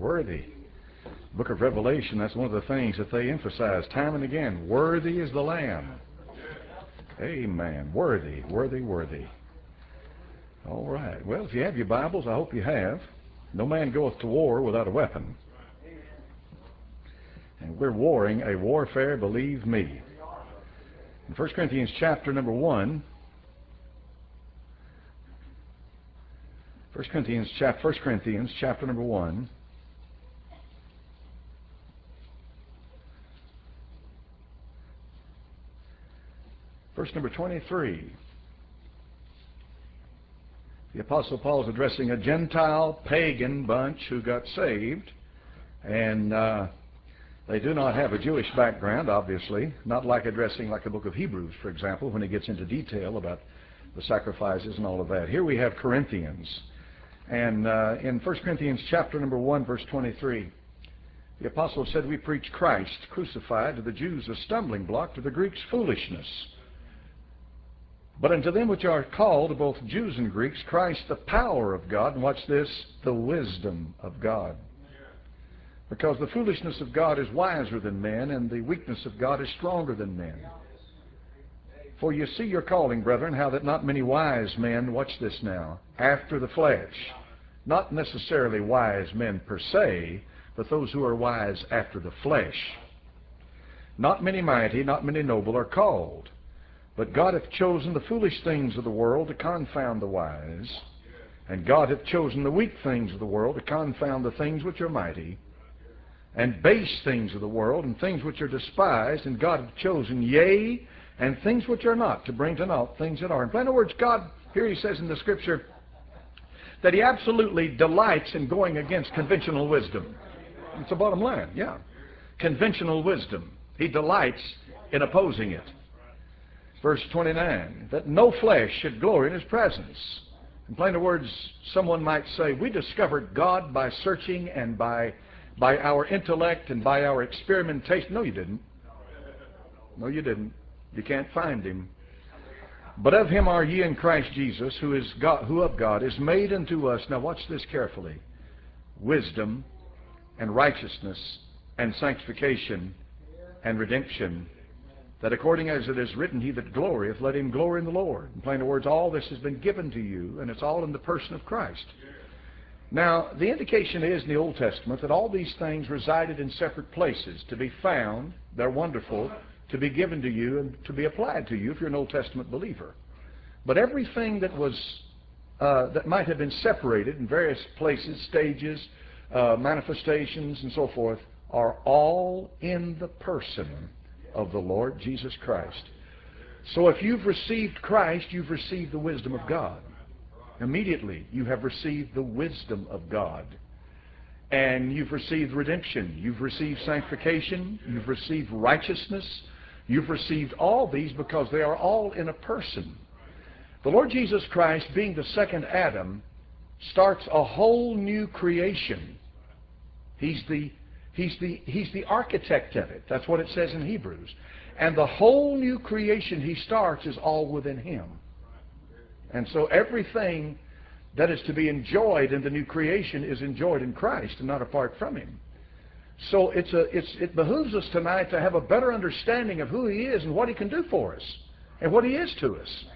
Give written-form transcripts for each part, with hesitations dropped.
Worthy. Book of Revelation, that's one of the things that they emphasize time and again. Worthy is the Lamb. Amen. Worthy, worthy, worthy. All right. Well, if you have your Bibles, I hope you have. No man goeth to war without a weapon. And we're warring a warfare, believe me. In 1 Corinthians chapter number 1, 1 Corinthians chapter number 1, verse number 23. The Apostle Paul is addressing a Gentile pagan bunch who got saved, and they do not have a Jewish background, obviously, not like addressing like the book of Hebrews, for example, when he gets into detail about the sacrifices and all of that. Here we have Corinthians, and in 1 Corinthians chapter number 1, verse 23, the Apostle said, we preach Christ crucified, to the Jews a stumbling block, to the Greeks foolishness. But unto them which are called, both Jews and Greeks, Christ the power of God, and watch this, the wisdom of God. Because the foolishness of God is wiser than men, and the weakness of God is stronger than men. For you see your calling, brethren, how that not many wise men, watch this now, after the flesh, not necessarily wise men per se, but those who are wise after the flesh. Not many mighty, not many noble are called. But God hath chosen the foolish things of the world to confound the wise. And God hath chosen the weak things of the world to confound the things which are mighty. And base things of the world, and things which are despised. And God hath chosen, yea, and things which are not, to bring to naught things that are. In plain words, God, here he says in the Scripture, that he absolutely delights in going against conventional wisdom. It's the bottom line, yeah. Conventional wisdom. He delights in opposing it. Verse 29, that no flesh should glory in his presence. In plain words, someone might say, we discovered God by searching and by our intellect and by our experimentation. No, you didn't. No, you didn't. You can't find him. But of him are ye in Christ Jesus, who of God is made unto us, now watch this carefully, wisdom and righteousness and sanctification and redemption, that according as it is written, he that glorieth, let him glory in the Lord. In plain words, all this has been given to you, and it's all in the person of Christ. Now, the indication is in the Old Testament that all these things resided in separate places to be found. They're wonderful to be given to you and to be applied to you if you're an Old Testament believer. But everything that was that might have been separated in various places, stages, manifestations, and so forth, are all in the person of the Lord Jesus Christ. So if you've received Christ, you've received the wisdom of God. Immediately, you have received the wisdom of God. And you've received redemption. You've received sanctification. You've received righteousness. You've received all these because they are all in a person. The Lord Jesus Christ, being the second Adam, starts a whole new creation. He's the architect of it. That's what it says in Hebrews. And the whole new creation he starts is all within him. And so everything that is to be enjoyed in the new creation is enjoyed in Christ and not apart from him. So it behooves us tonight to have a better understanding of who he is and what he can do for us and what he is to us.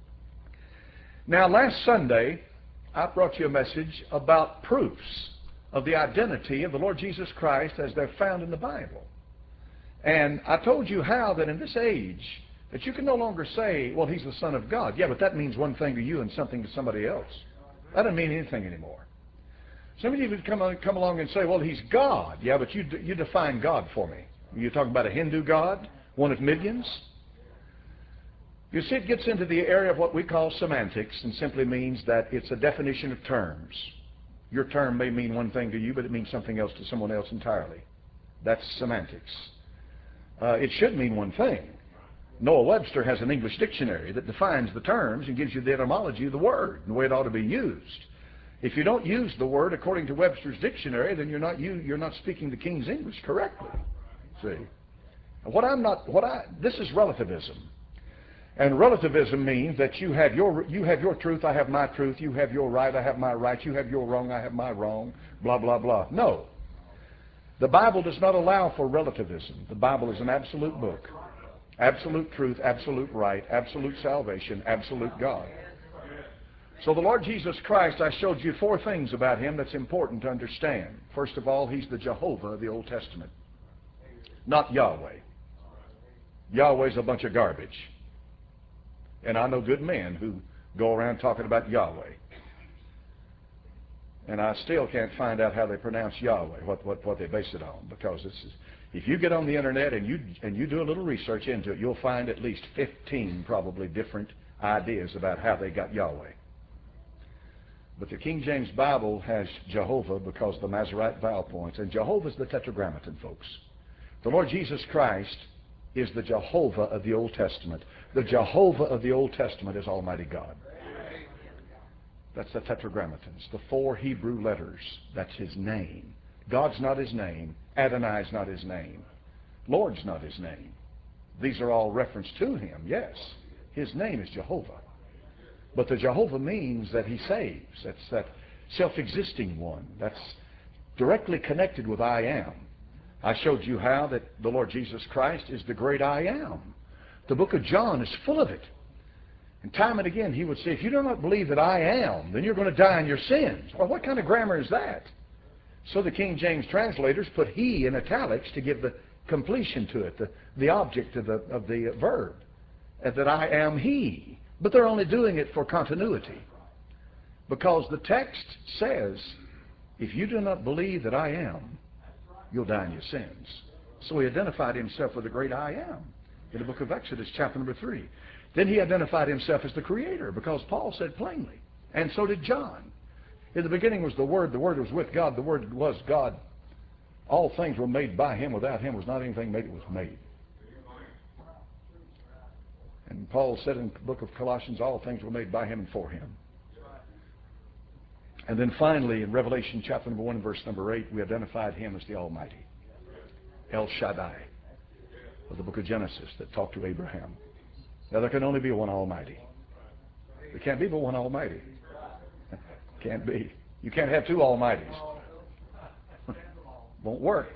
Now, last Sunday, I brought you a message about proofs of the identity of the Lord Jesus Christ as they're found in the Bible. And I told you how that in this age, that you can no longer say, well, he's the Son of God. Yeah, but that means one thing to you and something to somebody else. That doesn't mean anything anymore. Some of you would come along and say, well, he's God. Yeah, but you define God for me. You're talking about a Hindu God, one of millions? You see, it gets into the area of what we call semantics, and simply means that it's a definition of terms. Your term may mean one thing to you, but it means something else to someone else entirely. That's semantics. It should mean one thing. Noah Webster has an English dictionary that defines the terms and gives you the etymology of the word and the way it ought to be used. If you don't use the word according to Webster's dictionary, then you're not speaking the King's English correctly. See? This is relativism. And relativism means that you have your truth, I have my truth, you have your right, I have my right, you have your wrong, I have my wrong, blah, blah, blah. No. The Bible does not allow for relativism. The Bible is an absolute book. Absolute truth, absolute right, absolute salvation, absolute God. So the Lord Jesus Christ, I showed you 4 things about Him that's important to understand. First of all, He's the Jehovah of the Old Testament, not Yahweh. Yahweh's a bunch of garbage. And I know good men who go around talking about Yahweh. And I still can't find out how they pronounce Yahweh, what they base it on. Because if you get on the internet and you do a little research into it, you'll find at least 15 probably different ideas about how they got Yahweh. But the King James Bible has Jehovah because of the Masorite vowel points. And Jehovah's the Tetragrammaton, folks. The Lord Jesus Christ is the Jehovah of the Old Testament. The Jehovah of the Old Testament is Almighty God. That's the Tetragrammatons, the 4 Hebrew letters. That's His name. God's not His name. Adonai's not His name. Lord's not His name. These are all reference to Him, yes. His name is Jehovah. But the Jehovah means that He saves. That's that self-existing one. That's directly connected with I am. I showed you how that the Lord Jesus Christ is the great I am. The book of John is full of it. And time and again He would say, if you do not believe that I am, then you're going to die in your sins. Well, what kind of grammar is that? So the King James translators put He in italics to give the completion to it, the object of the verb, that I am He. But they're only doing it for continuity. Because the text says, if you do not believe that I am, you'll die in your sins. So He identified Himself with the great I am in the book of Exodus, chapter number 3. Then He identified Himself as the Creator, because Paul said plainly, and so did John. In the beginning was the Word was with God, the Word was God. All things were made by Him, without Him was not anything made that was made. And Paul said in the book of Colossians, all things were made by Him and for Him. And then finally, in Revelation chapter number 1 and verse number 8, we identified Him as the Almighty. El Shaddai, of the book of Genesis that talked to Abraham. Now, there can only be one Almighty. There can't be but one Almighty. Can't be. You can't have 2 Almighties. Won't work.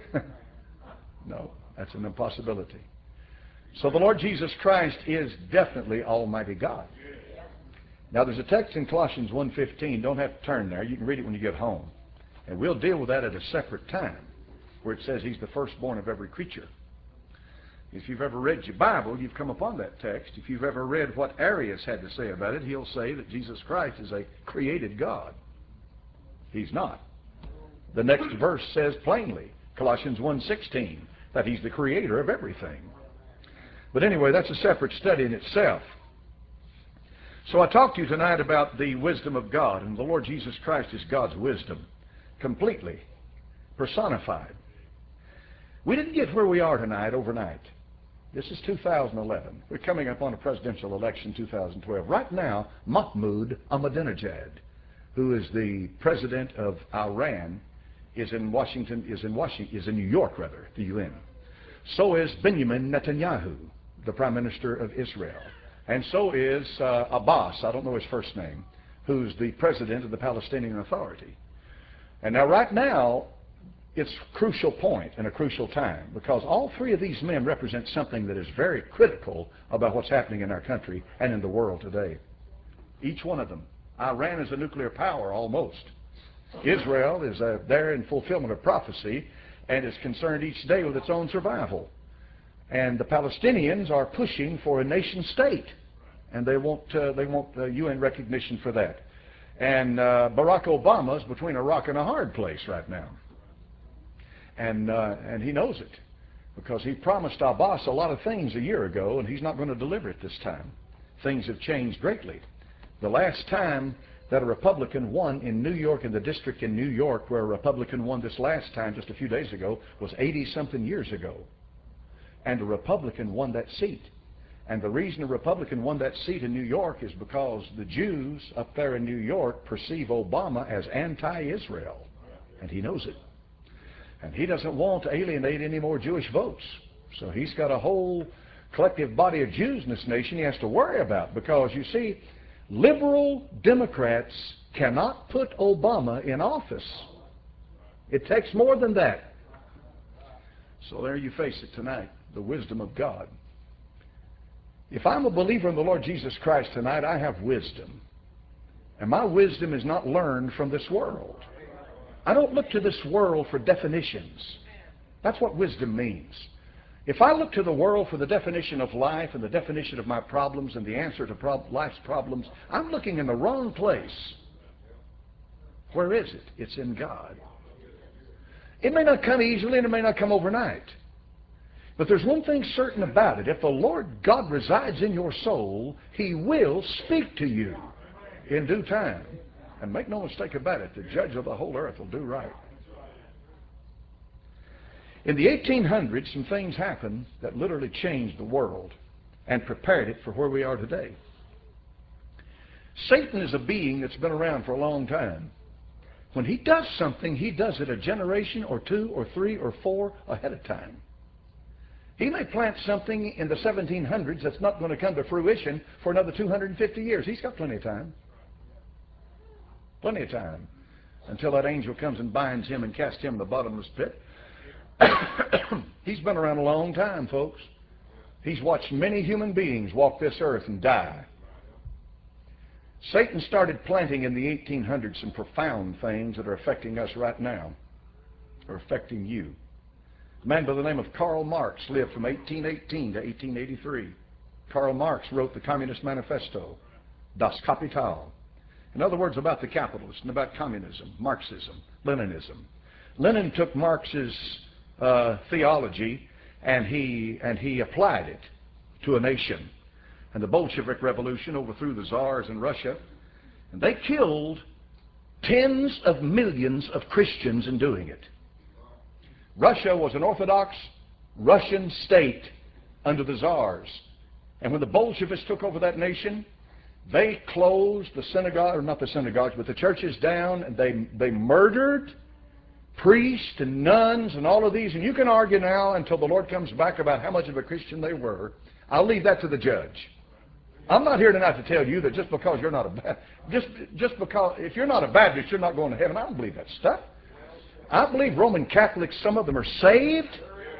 No, that's an impossibility. So the Lord Jesus Christ is definitely Almighty God. Now, there's a text in Colossians 1:15. Don't have to turn there. You can read it when you get home. And we'll deal with that at a separate time, where it says He's the firstborn of every creature. If you've ever read your Bible, you've come upon that text. If you've ever read what Arius had to say about it, he'll say that Jesus Christ is a created God. He's not. The next verse says plainly, Colossians 1:16, that He's the creator of everything. But anyway, that's a separate study in itself. So I talked to you tonight about the wisdom of God, and the Lord Jesus Christ is God's wisdom, completely personified. We didn't get where we are tonight overnight. This is 2011. We're coming up on a presidential election, 2012. Right now, Mahmoud Ahmadinejad, who is the president of Iran, is in New York, the UN. So is Benjamin Netanyahu, the Prime Minister of Israel. And so is Abbas, I don't know his first name, who's the president of the Palestinian Authority. And now, right now, it's a crucial point and a crucial time, because all 3 of these men represent something that is very critical about what's happening in our country and in the world today. Each one of them. Iran is a nuclear power, almost. Israel is there in fulfillment of prophecy and is concerned each day with its own survival. And the Palestinians are pushing for a nation state, and they want UN recognition for that. And Barack Obama's between a rock and a hard place right now. And he knows it, because he promised Abbas a lot of things a year ago, and he's not going to deliver it this time. Things have changed greatly. The last time that a Republican won in New York, in the district in New York where a Republican won this last time, just a few days ago, was 80-something years ago. And a Republican won that seat. And the reason a Republican won that seat in New York is because the Jews up there in New York perceive Obama as anti-Israel. And he knows it. And he doesn't want to alienate any more Jewish votes. So he's got a whole collective body of Jews in this nation he has to worry about. Because, you see, liberal Democrats cannot put Obama in office. It takes more than that. So there you face it tonight, the wisdom of God. If I'm a believer in the Lord Jesus Christ tonight, I have wisdom. And my wisdom is not learned from this world. I don't look to this world for definitions. That's what wisdom means. If I look to the world for the definition of life and the definition of my problems and the answer to life's problems, I'm looking in the wrong place. Where is it? It's in God. It may not come easily and it may not come overnight. But there's one thing certain about it. If the Lord God resides in your soul, He will speak to you in due time. And make no mistake about it, the judge of the whole earth will do right. In the 1800s, some things happened that literally changed the world and prepared it for where we are today. Satan is a being that's been around for a long time. When he does something, he does it a generation or two or three or four ahead of time. He may plant something in the 1700s that's not going to come to fruition for another 250 years. He's got plenty of time. Plenty of time. Until that angel comes and binds him and casts him in the bottomless pit. He's been around a long time, folks. He's watched many human beings walk this earth and die. Satan started planting in the 1800s some profound things that are affecting us right now, or affecting you. A man by the name of Karl Marx lived from 1818 to 1883. Karl Marx wrote the Communist Manifesto, Das Kapital. In other words, about the capitalists and about communism, Marxism, Leninism. Lenin took Marx's theology and he applied it to a nation. And the Bolshevik Revolution overthrew the czars in Russia, and they killed tens of millions of Christians in doing it. Russia was an Orthodox Russian state under the czars. And when the Bolsheviks took over that nation, they closed the synagogue, or not the synagogues, but the churches down, and they murdered priests and nuns and all of these. And you can argue now until the Lord comes back about how much of a Christian they were. I'll leave that to the judge. I'm not here tonight to tell you that just because you're not just because if you're not a Baptist, you're not going to heaven. I don't believe that stuff. I believe Roman Catholics, some of them are saved.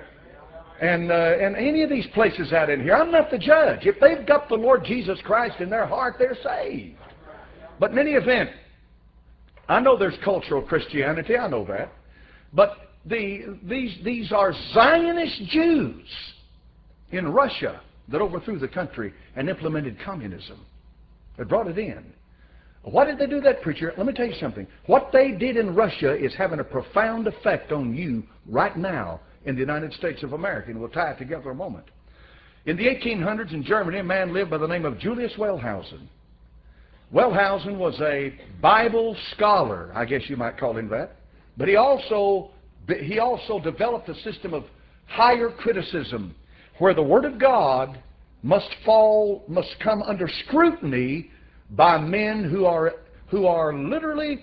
And any of these places out in here, I'm not the judge. If they've got the Lord Jesus Christ in their heart, they're saved. But in any event, I know there's cultural Christianity, I know that. But these are Zionist Jews in Russia that overthrew the country and implemented communism. They brought it in. Why did they do that, preacher? Let me tell you something. What they did in Russia is having a profound effect on you right now in the United States of America, and we'll tie it together a moment. In the 1800s in Germany, a man lived by the name of Julius Wellhausen. Wellhausen was a Bible scholar, I guess you might call him that, but he also developed a system of higher criticism where the Word of God must come under scrutiny by men who are literally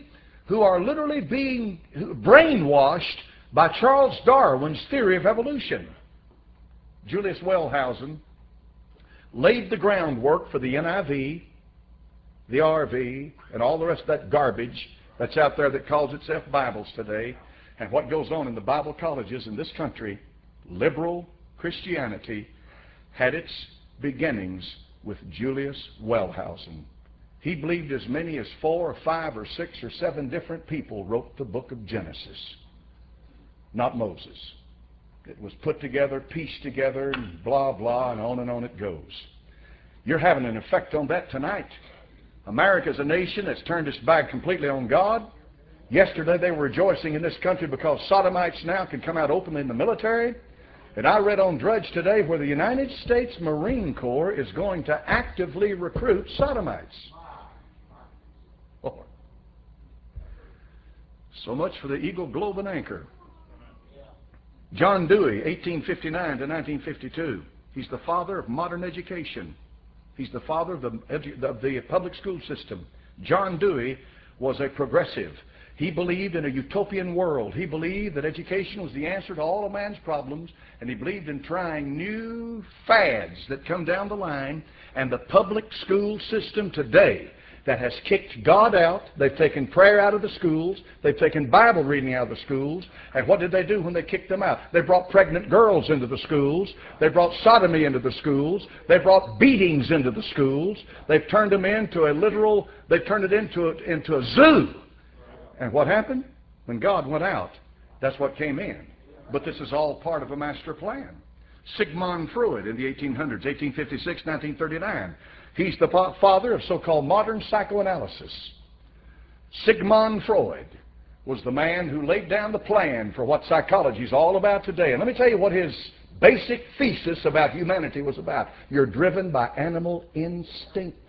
being brainwashed by Charles Darwin's theory of evolution. Julius Wellhausen laid the groundwork for the NIV, the RV, and all the rest of that garbage that's out there that calls itself Bibles today. And what goes on in the Bible colleges in this country, liberal Christianity, had its beginnings with Julius Wellhausen. He believed as many as 4 or 5 or 6 or 7 different people wrote the book of Genesis. Not Moses. It was put together, pieced together, and blah, blah, and on it goes. You're having an effect on that tonight. America's a nation that's turned its back completely on God. Yesterday they were rejoicing in this country because sodomites now can come out openly in the military. And I read on Drudge today where the United States Marine Corps is going to actively recruit sodomites. Oh. So much for the Eagle, Globe, and Anchor. John Dewey, 1859 to 1952. He's the father of modern education. He's the father of the public school system. John Dewey was a progressive. He believed in a utopian world. He believed that education was the answer to all of man's problems, and he believed in trying new fads that come down the line. And the public school system today that has kicked God out. They've taken prayer out of the schools. They've taken Bible reading out of the schools. And what did they do when they kicked them out? They brought pregnant girls into the schools. They brought sodomy into the schools. They brought beatings into the schools. They've turned them into a literal, they've turned it into a zoo. And what happened? When God went out, that's what came in. But this is all part of a master plan. Sigmund Freud in the 1800s, 1856, 1939. He's the father of so-called modern psychoanalysis. Sigmund Freud was the man who laid down the plan for what psychology is all about today. And let me tell you what his basic thesis about humanity was about. You're driven by animal instinct.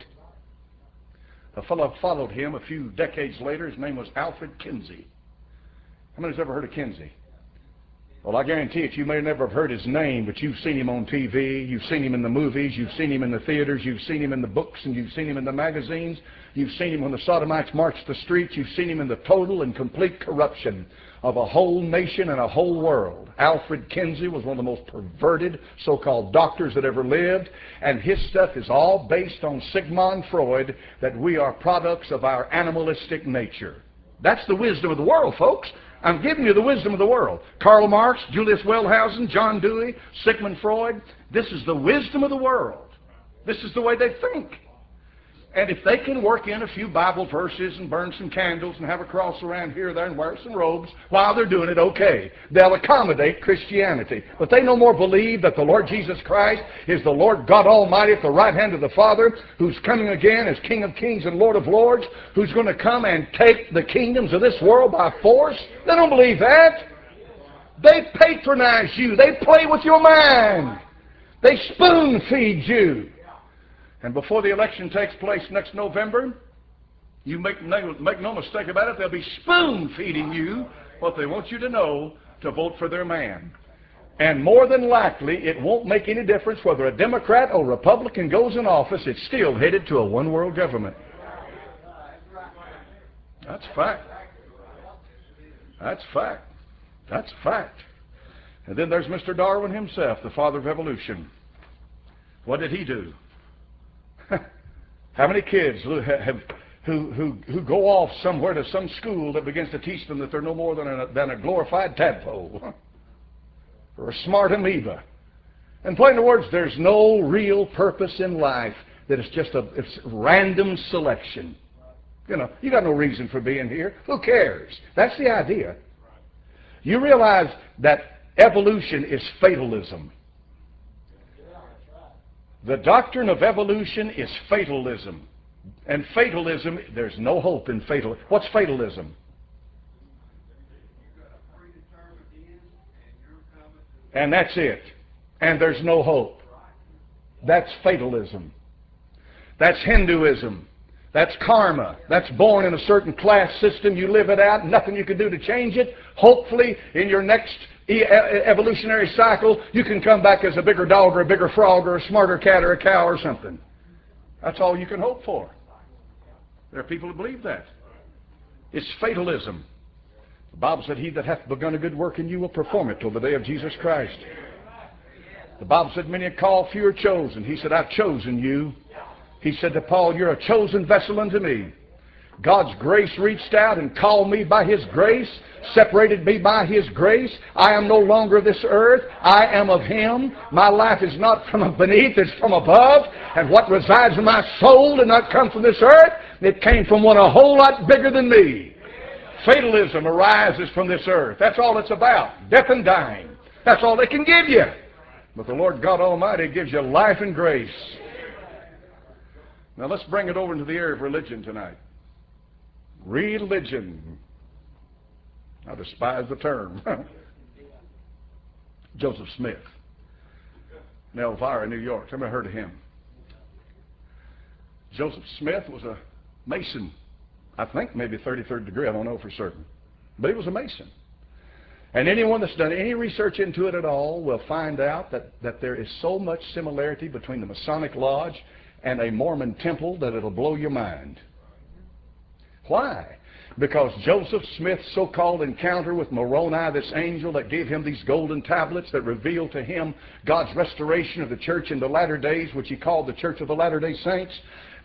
A fellow followed him a few decades later. His name was Alfred Kinsey. How many's ever heard of Kinsey? Well, I guarantee it, you may never have heard his name, but you've seen him on TV, you've seen him in the movies, you've seen him in the theaters, you've seen him in the books, and you've seen him in the magazines. You've seen him when the sodomites marched the streets. You've seen him in the total and complete corruption of a whole nation and a whole world. Alfred Kinsey was one of the most perverted so-called doctors that ever lived, and his stuff is all based on Sigmund Freud, that we are products of our animalistic nature. That's the wisdom of the world, folks. I'm giving you the wisdom of the world. Karl Marx, Julius Wellhausen, John Dewey, Sigmund Freud. This is the wisdom of the world. This is the way they think. And if they can work in a few Bible verses and burn some candles and have a cross around here or there and wear some robes while they're doing it, okay. They'll accommodate Christianity. But they no more believe that the Lord Jesus Christ is the Lord God Almighty at the right hand of the Father, who's coming again as King of Kings and Lord of Lords, who's going to come and take the kingdoms of this world by force. They don't believe that. They patronize you. They play with your mind. They spoon feed you. And before the election takes place next November, you make no mistake about it, they'll be spoon-feeding you what they want you to know to vote for their man. And more than likely, it won't make any difference whether a Democrat or Republican goes in office. It's still headed to a one-world government. That's fact. That's fact. That's fact. And then there's Mr. Darwin himself, the father of evolution. What did he do? How many kids who go off somewhere to some school that begins to teach them that they're no more than a glorified tadpole or a smart amoeba? In plain words, there's no real purpose in life. That it's random selection. You know, you got no reason for being here. Who cares? That's the idea. You realize that evolution is fatalism. The doctrine of evolution is fatalism. And fatalism, there's no hope in fatalism. What's fatalism? And that's it. And there's no hope. That's fatalism. That's Hinduism. That's karma. That's born in a certain class system. You live it out. Nothing you can do to change it. Hopefully, in your next evolutionary cycle, you can come back as a bigger dog or a bigger frog or a smarter cat or a cow or something. That's all you can hope for. There are people who believe that. It's fatalism. The Bible said, he that hath begun a good work in you will perform it till the day of Jesus Christ. The Bible said, many are called, few are chosen. He said, I've chosen you. He said to Paul, you're a chosen vessel unto me. God's grace reached out and called me by His grace, separated me by His grace. I am no longer of this earth. I am of Him. My life is not from beneath, it's from above. And what resides in my soul did not come from this earth. It came from one a whole lot bigger than me. Fatalism arises from this earth. That's all it's about. Death and dying. That's all they can give you. But the Lord God Almighty gives you life and grace. Now let's bring it over into the area of religion tonight. Religion. I despise the term. Joseph Smith in Elvira, New York. Have you ever heard of him? Joseph Smith was a Mason. I think maybe 33rd degree. I don't know for certain. But he was a Mason. And anyone that's done any research into it at all will find out that there is so much similarity between the Masonic Lodge and a Mormon temple that it'll blow your mind. Why? Because Joseph Smith's so-called encounter with Moroni, this angel that gave him these golden tablets that revealed to him God's restoration of the church in the latter days, which he called the Church of the Latter-day Saints,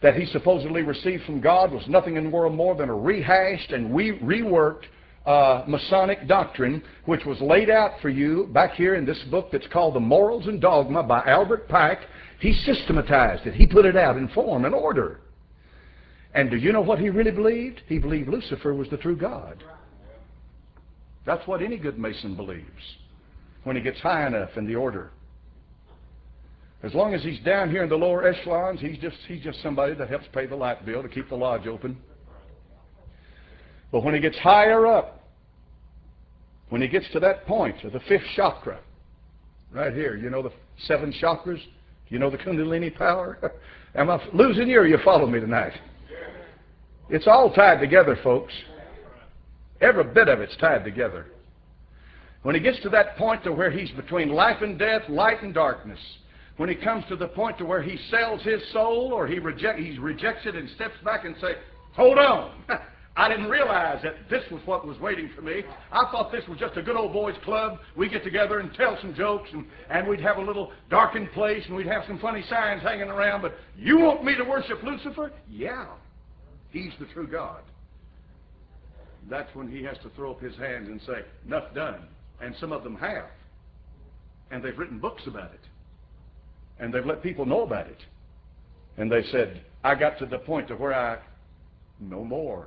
that he supposedly received from God was nothing in the world more than a rehashed and reworked Masonic doctrine, which was laid out for you back here in this book that's called The Morals and Dogma by Albert Pike. He systematized it. He put it out in form and order. And do you know what he really believed? He believed Lucifer was the true God. That's what any good Mason believes when he gets high enough in the order. As long as he's down here in the lower echelons, he's just somebody that helps pay the light bill to keep the lodge open. But when he gets higher up, when he gets to that point of the fifth chakra, right here, you know the 7 chakras? You know the Kundalini power? Am I losing you, or you follow me tonight? It's all tied together, folks. Every bit of it's tied together. When he gets to that point to where he's between life and death, light and darkness, when he comes to the point to where he sells his soul, or he rejects it and steps back and says, hold on, I didn't realize that this was what was waiting for me. I thought this was just a good old boys club. We get together and tell some jokes, and we'd have a little darkened place, and we'd have some funny signs hanging around, but you want me to worship Lucifer? Yeah, he's the true God. That's when he has to throw up his hands and say, enough done. And some of them have. And they've written books about it. And they've let people know about it. And they said, I got to the point to where no more.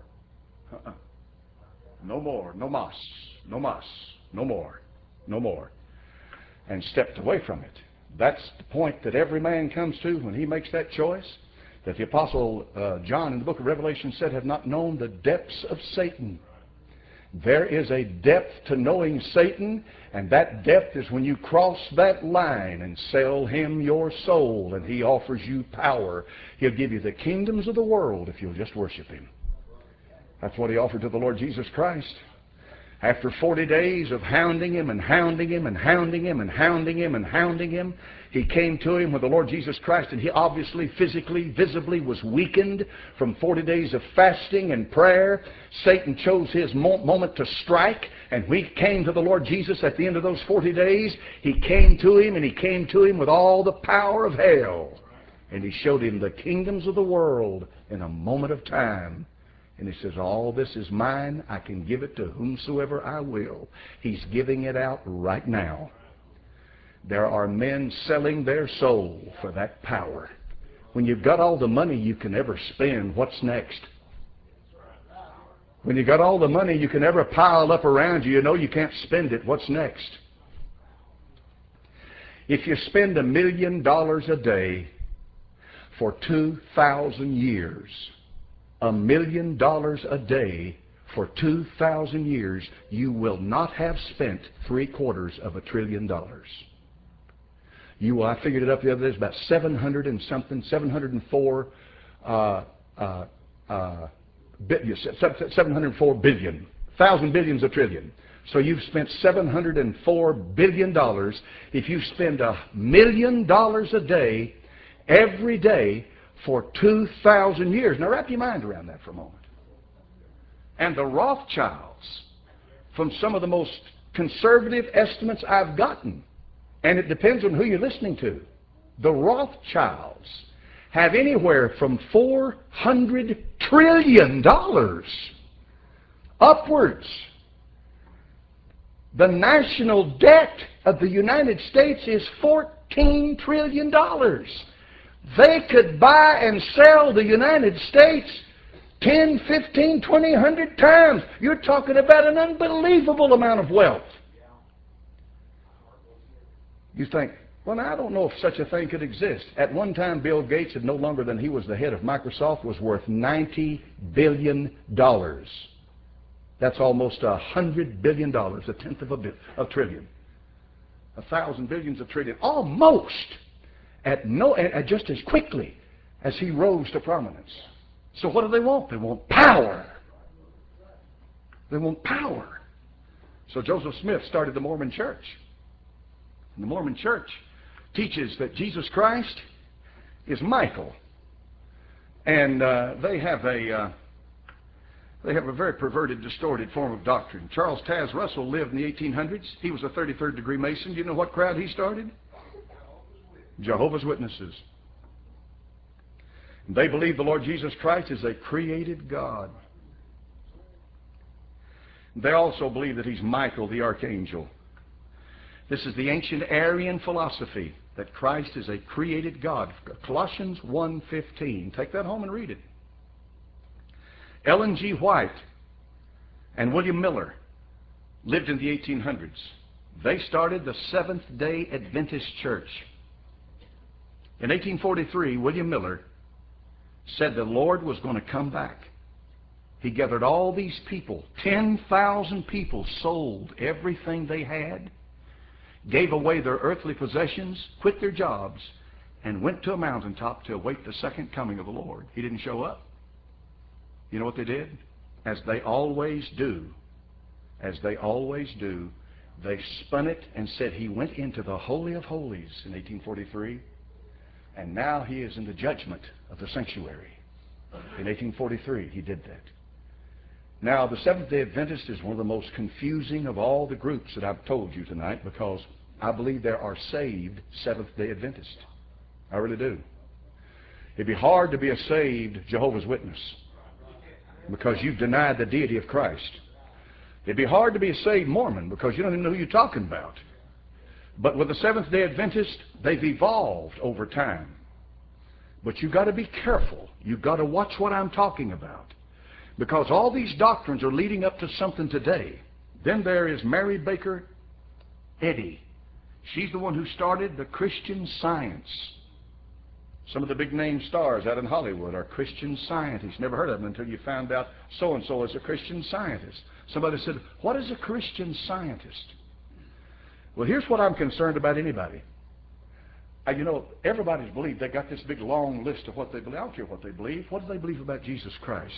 No more. No mas. No mas. No more. No more. And stepped away from it. That's the point that every man comes to when he makes that choice. That the Apostle John in the book of Revelation said, have not known the depths of Satan. There is a depth to knowing Satan, and that depth is when you cross that line and sell him your soul, and he offers you power. He'll give you the kingdoms of the world if you'll just worship him. That's what he offered to the Lord Jesus Christ. After 40 days of hounding him and hounding him and hounding him and hounding him and hounding him, he came to him with the Lord Jesus Christ, and he obviously, physically, visibly was weakened from 40 days of fasting and prayer. Satan chose his moment to strike, and we came to the Lord Jesus at the end of those 40 days. He came to him, and he came to him with all the power of hell. And he showed him the kingdoms of the world in a moment of time. And he says, all this is mine. I can give it to whomsoever I will. He's giving it out right now. There are men selling their soul for that power. When you've got all the money you can ever spend, what's next? When you've got all the money you can ever pile up around you, you know you can't spend it. What's next? If you spend $1 million a day for 2,000 years, $1 million a day for 2,000 years, you will not have spent $750 billion. I figured it up the other day, it's about 704 billion. 1,000 billion's a trillion. So you've spent $704 billion. If you spend $1 million a day, every day, for 2,000 years. Now wrap your mind around that for a moment. And the Rothschilds, from some of the most conservative estimates I've gotten, and it depends on who you're listening to, the Rothschilds have anywhere from $400 trillion upwards. The national debt of the United States is $14 trillion. They could buy and sell the United States 10, 15, 20, 100 times. You're talking about an unbelievable amount of wealth. You think, well, now, I don't know if such a thing could exist. At one time, Bill Gates, no longer than he was the head of Microsoft, was worth $90 billion. That's almost $100 billion, a tenth of a trillion. 1,000 billion's a trillion. Almost. At just as quickly as he rose to prominence. So what do they want? They want power. They want power. So Joseph Smith started the Mormon Church. And the Mormon Church teaches that Jesus Christ is Michael. And they have a very perverted, distorted form of doctrine. Charles Taz Russell lived in the 1800s. He was a 33rd degree Mason. Do you know what crowd he started? Jehovah's Witnesses. They believe the Lord Jesus Christ is a created God. They also believe that He's Michael the archangel. This is the ancient Aryan philosophy, that Christ is a created God. Colossians 1:15. Take that home and read it. Ellen G. White and William Miller lived in the 1800s. They started the Seventh-day Adventist Church. In 1843, William Miller said the Lord was going to come back. He gathered all these people. 10,000 people sold everything they had, gave away their earthly possessions, quit their jobs, and went to a mountaintop to await the second coming of the Lord. He didn't show up. You know what they did? As they always do, they spun it and said He went into the Holy of Holies in 1843, and now He is in the judgment of the sanctuary. In 1843, He did that. Now, the Seventh-day Adventist is one of the most confusing of all the groups that I've told you tonight, because I believe there are saved Seventh-day Adventists. I really do. It'd be hard to be a saved Jehovah's Witness, because you've denied the deity of Christ. It'd be hard to be a saved Mormon, because you don't even know who you're talking about. But with the Seventh-day Adventist, they've evolved over time. But you've got to be careful. You've got to watch what I'm talking about, because all these doctrines are leading up to something today. Then there is Mary Baker Eddy. She's the one who started the Christian Science. Some of the big-name stars out in Hollywood are Christian scientists. Never heard of them until you found out so-and-so is a Christian Scientist. Somebody said, what is a Christian Scientist? Well, here's what I'm concerned about anybody. You know, everybody's believed. They got this big long list of what they believe. I don't care what they believe. What do they believe about Jesus Christ?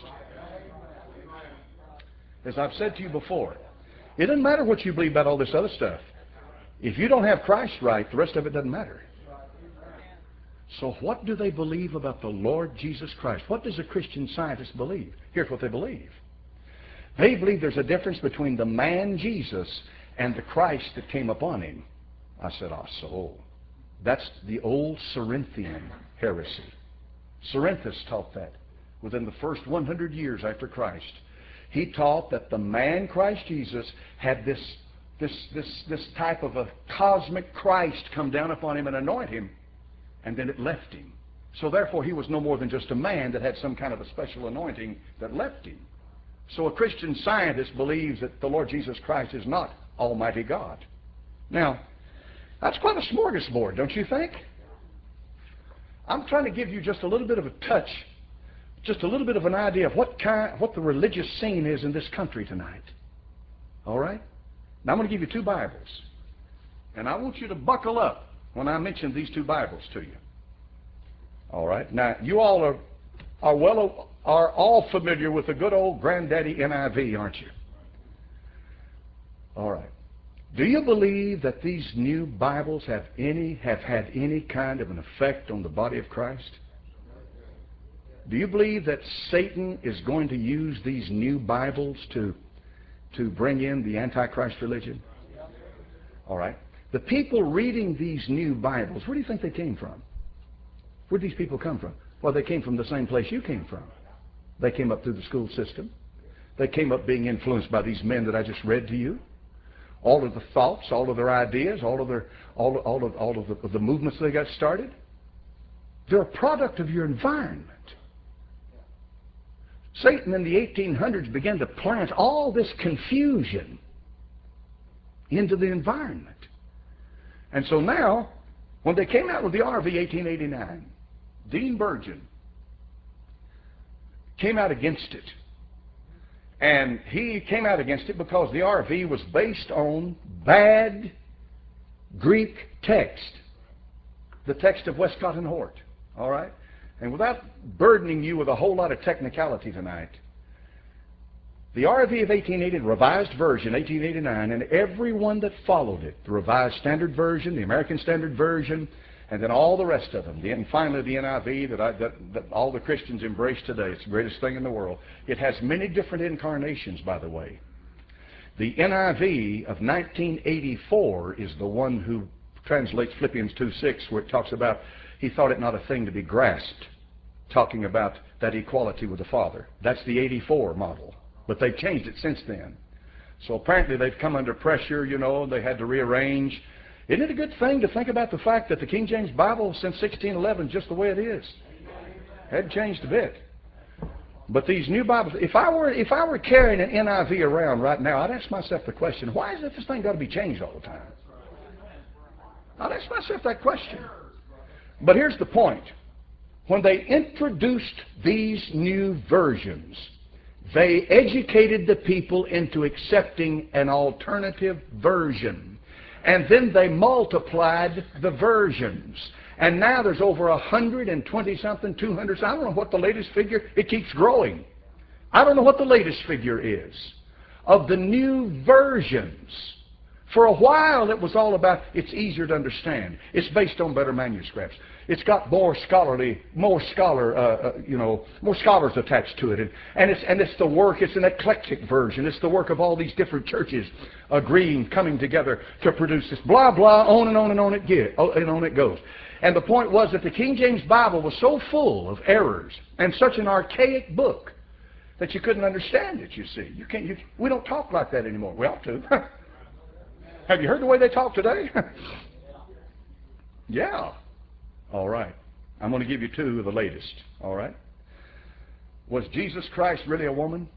As I've said to you before, it doesn't matter what you believe about all this other stuff. If you don't have Christ right, the rest of it doesn't matter. So what do they believe about the Lord Jesus Christ? What does a Christian Scientist believe? Here's what they believe. They believe there's a difference between the man Jesus and the Christ that came upon Him. I said, so that's the old Cerinthian heresy. Cerinthus taught that within the first 100 years after Christ. He taught that the man Christ Jesus had this type of a cosmic Christ come down upon Him and anoint Him, and then it left Him. So therefore He was no more than just a man that had some kind of a special anointing that left Him. So a Christian Scientist believes that the Lord Jesus Christ is not Almighty God. Now, that's quite a smorgasbord, don't you think? I'm trying to give you just a little bit of a touch, just a little bit of an idea of what the religious scene is in this country tonight. All right? Now I'm going to give you two Bibles, and I want you to buckle up when I mention these two Bibles to you. All right? Now, you all are all familiar with the good old granddaddy NIV, aren't you? All right. Do you believe that these new Bibles have had any kind of an effect on the body of Christ? Do you believe that Satan is going to use these new Bibles to bring in the Antichrist religion? All right. The people reading these new Bibles, where do you think they came from? Where did these people come from? Well, they came from the same place you came from. They came up through the school system. They came up being influenced by these men that I just read to you. All of the thoughts, all of their ideas, all of the movements they got started, they're a product of your environment. Satan in the 1800s began to plant all this confusion into the environment. And so now, when they came out with the RV 1889, Dean Burgeon came out against it. And he came out against it because the RV was based on bad Greek text, the text of Westcott and Hort. All right? And without burdening you with a whole lot of technicality tonight, the RV of 1880, the Revised Version, 1889, and everyone that followed it, the Revised Standard Version, the American Standard Version, and then all the rest of them, and finally the NIV that all the Christians embrace today. It's the greatest thing in the world. It has many different incarnations, by the way. The NIV of 1984 is the one who translates Philippians 2:6, where it talks about, He thought it not a thing to be grasped. talking about that equality with the Father. That's the 84 model. But they've changed it since then. So apparently they've come under pressure, you know, they had to rearrange. Isn't it a good thing to think about the fact that the King James Bible since 1611 is just the way it is? Hadn't changed a bit. But these new Bibles, if I were carrying an NIV around right now, I'd ask myself the question, why is it this thing got to be changed all the time? I'd ask myself that question. But here's the point. When they introduced these new versions, they educated the people into accepting an alternative version. And then they multiplied the versions. And now there's over 120-something, 200, I don't know what the latest figure, it keeps growing. I don't know what the latest figure is of the new versions. For a while it was all about, it's easier to understand. It's based on better manuscripts. It's got more scholars attached to it. And it's the work, it's an eclectic version. It's the work of all these different churches agreeing, coming together to produce this blah, blah, on and on and on it goes. And the point was that the King James Bible was so full of errors and such an archaic book that you couldn't understand it, you see. We don't talk like that anymore. We ought to. Have you heard the way they talk today? Yeah. All right. I'm going to give you two of the latest. All right. Was Jesus Christ really a woman?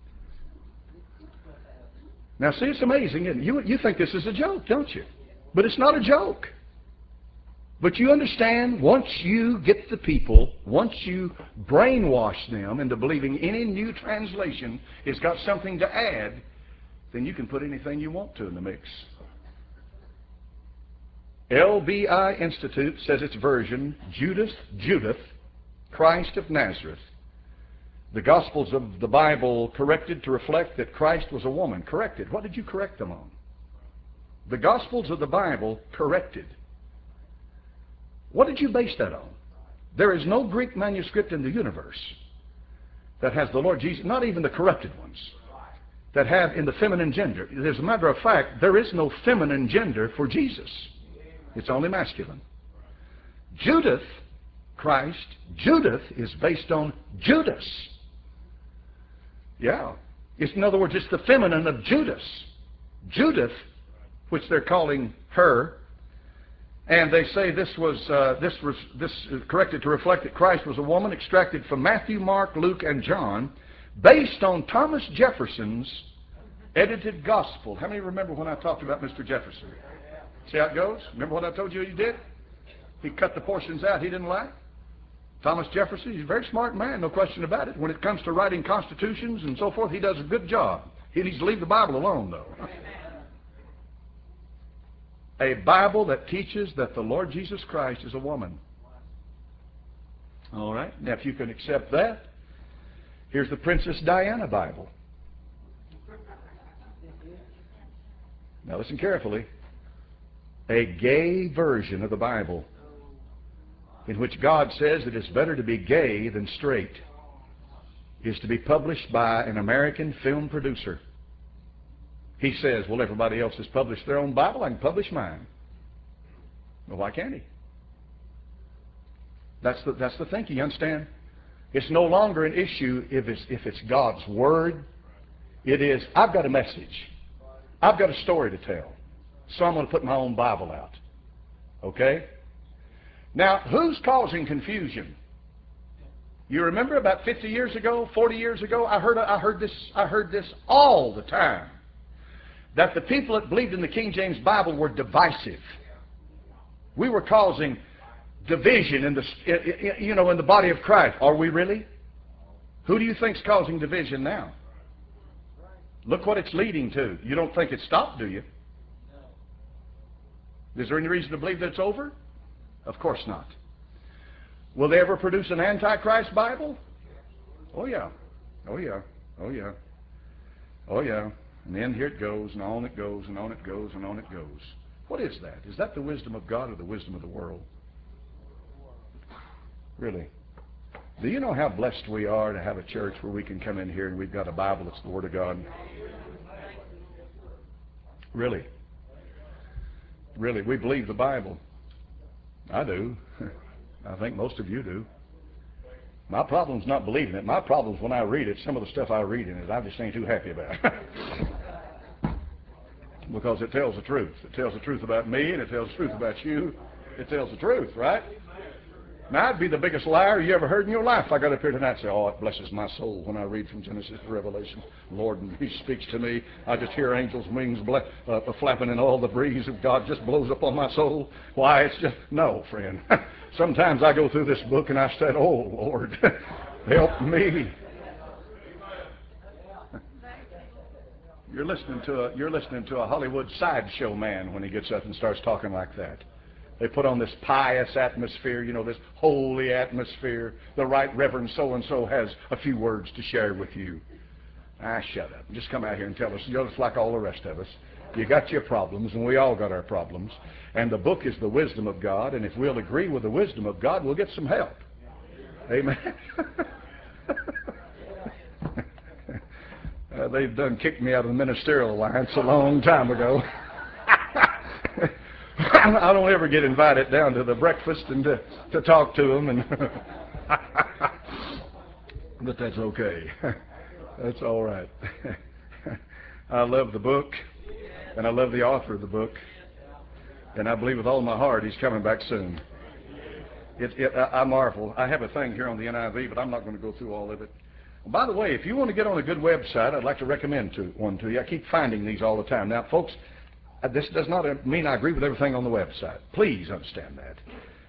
Now, see, it's amazing, isn't it? You think this is a joke, don't you? But it's not a joke. But you understand, once you get the people, once you brainwash them into believing any new translation has got something to add, then you can put anything you want to in the mix. LBI Institute says its version, Judith, Christ of Nazareth. The Gospels of the Bible corrected to reflect that Christ was a woman. Corrected. What did you correct them on? The Gospels of the Bible corrected. What did you base that on? There is no Greek manuscript in the universe that has the Lord Jesus, not even the corrupted ones, that have in the feminine gender. As a matter of fact, there is no feminine gender for Jesus. It's only masculine. Judith, Christ, Judith is based on Judas. Yeah. It's, in other words, it's the feminine of Judas. Judith, which they're calling her, and they say this was corrected to reflect that Christ was a woman, extracted from Matthew, Mark, Luke, and John, based on Thomas Jefferson's edited gospel. How many remember when I talked about Mr. Jefferson? See how it goes? Remember what I told you he did? He cut the portions out he didn't like. Thomas Jefferson, he's a very smart man, no question about it. When it comes to writing constitutions and so forth, he does a good job. He needs to leave the Bible alone, though. A Bible that teaches that the Lord Jesus Christ is a woman. All right. Now, if you can accept that, here's the Princess Diana Bible. Now, listen carefully. A gay version of the Bible in which God says that it's better to be gay than straight is to be published by an American film producer. He says, well, everybody else has published their own Bible, I can publish mine. Well, why can't he? That's the thinking, you understand? It's no longer an issue if it's God's Word. It is, I've got a message. I've got a story to tell. So I'm going to put my own Bible out. Okay? Now, who's causing confusion? You remember about 50 years ago, 40 years ago, I heard this all the time. That the people that believed in the King James Bible were divisive. We were causing division in the body of Christ. Are we really? Who do you think's causing division now? Look what it's leading to. You don't think it stopped, do you? Is there any reason to believe that it's over? Of course not. Will they ever produce an Antichrist Bible? Oh yeah. Oh yeah. Oh yeah. Oh yeah. And then here it goes, and on it goes, and on it goes, and on it goes. What is that? Is that the wisdom of God or the wisdom of the world? Really? Do you know how blessed we are to have a church where we can come in here and we've got a Bible that's the Word of God? Really? Really, we believe the Bible. I do. I think most of you do. My problem's not believing it. My problem's when I read it, some of the stuff I read in it, I just ain't too happy about. Because it tells the truth. It tells the truth about me, and it tells the truth about you. It tells the truth, right? Now, I'd be the biggest liar you ever heard in your life if I got up here tonight and say, oh, it blesses my soul when I read from Genesis to Revelation. Lord, and He speaks to me. I just hear angels' wings flapping, and all the breeze of God just blows up on my soul. Why, it's just, no, friend. Sometimes I go through this book and I said, oh, Lord, help me. You're listening to a Hollywood sideshow man when he gets up and starts talking like that. They put on this pious atmosphere, you know, this holy atmosphere. The Right Reverend so-and-so has a few words to share with you. Shut up. Just come out here and tell us. You're just like all the rest of us. You got your problems, and we all got our problems. And the book is the wisdom of God, and if we'll agree with the wisdom of God, we'll get some help. Amen. They've done kicked me out of the ministerial alliance a long time ago. I don't ever get invited down to the breakfast and to talk to them, and but that's okay. That's all right. I love the book, and I love the author of the book, and I believe with all my heart he's coming back soon. I marvel. I have a thing here on the NIV, but I'm not going to go through all of it. By the way, if you want to get on a good website, I'd like to recommend one to you. I keep finding these all the time. Now, folks, this does not mean I agree with everything on the website. Please understand that.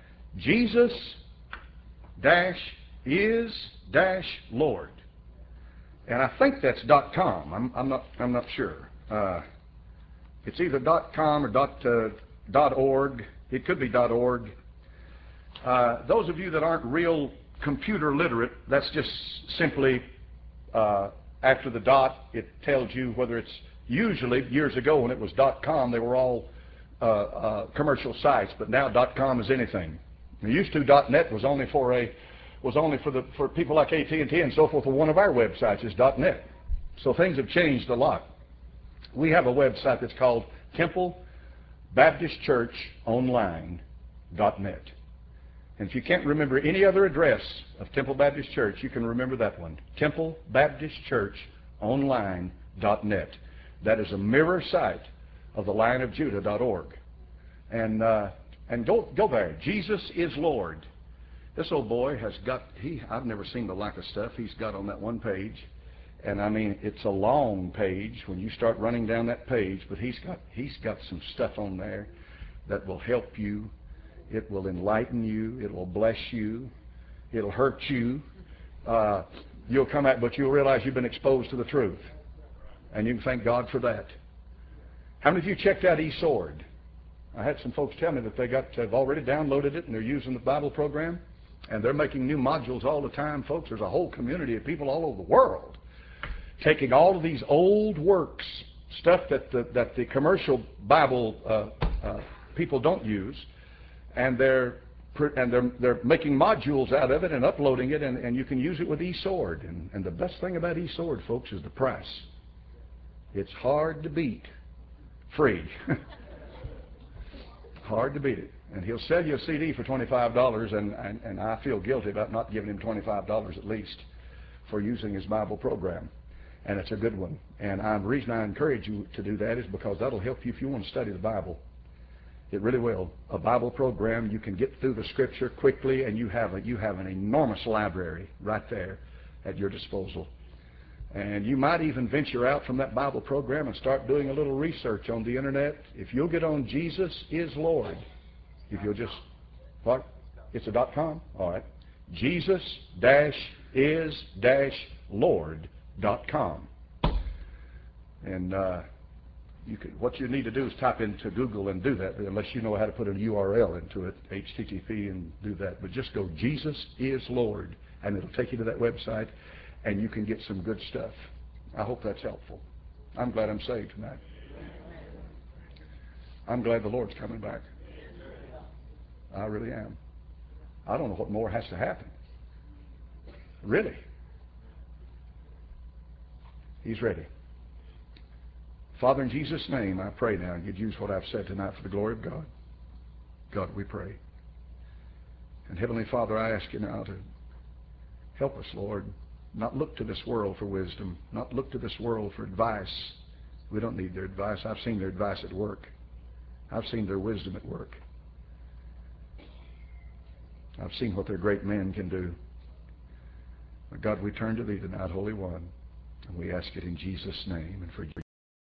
Jesus-is-Lord. And I think that's .com. I'm not sure. It's either .com or .org. It could be .org. Those of you that aren't real computer literate, that's just simply after the dot, it tells you whether it's usually years ago when it was .com, they were all commercial sites, but now .com is anything. It used to .net was only for people like AT&T and so forth. Well, one of our websites is .net. So things have changed a lot. We have a website that's called Temple Baptist Church Online.net. And if you can't remember any other address of Temple Baptist Church, you can remember that one. Temple Baptist Church Online.net. That is a mirror site of the lionofjudah.org. And go there. Jesus is Lord. This old boy has got, I've never seen the like of stuff he's got on that one page. And I mean, it's a long page when you start running down that page, but he's got some stuff on there that will help you. It will enlighten you. It will bless you. It'll hurt you. You'll come out, but you'll realize you've been exposed to the truth. And you can thank God for that. How many of you checked out eSword? I had some folks tell me that they've already downloaded it and they're using the Bible program. And they're making new modules all the time, folks. There's a whole community of people all over the world taking all of these old works, stuff that the commercial Bible people don't use, and they're making modules out of it and uploading it, and you can use it with eSword. And the best thing about eSword, folks, is the price. It's hard to beat free. Hard to beat it. And he'll sell you a CD for $25, and I feel guilty about not giving him $25 at least for using his Bible program. And it's a good one. And the reason I encourage you to do that is because that'll help you if you want to study the Bible. It really will. A Bible program, you can get through the Scripture quickly, and you have an enormous library right there at your disposal. And you might even venture out from that Bible program and start doing a little research on the Internet. If you'll get on Jesus is Lord, if you'll just, what? It's a .com? All right. Jesus-is-Lord.com. And what you need to do is type into Google and do that, unless you know how to put a URL into it, HTTP, and do that. But just go, Jesus is Lord, and it'll take you to that website, and you can get some good stuff. I hope that's helpful. I'm glad I'm saved tonight. I'm glad the Lord's coming back. I really am. I don't know what more has to happen. Really. He's ready. Father, in Jesus' name, I pray now you'd use what I've said tonight for the glory of God. God, we pray. And Heavenly Father, I ask you now to Help us, Lord. Not look to this world for wisdom. Not look to this world for advice. We don't need their advice. I've seen their advice at work. I've seen their wisdom at work. I've seen what their great men can do. But God, we turn to Thee tonight, Holy One, and we ask it in Jesus' name and for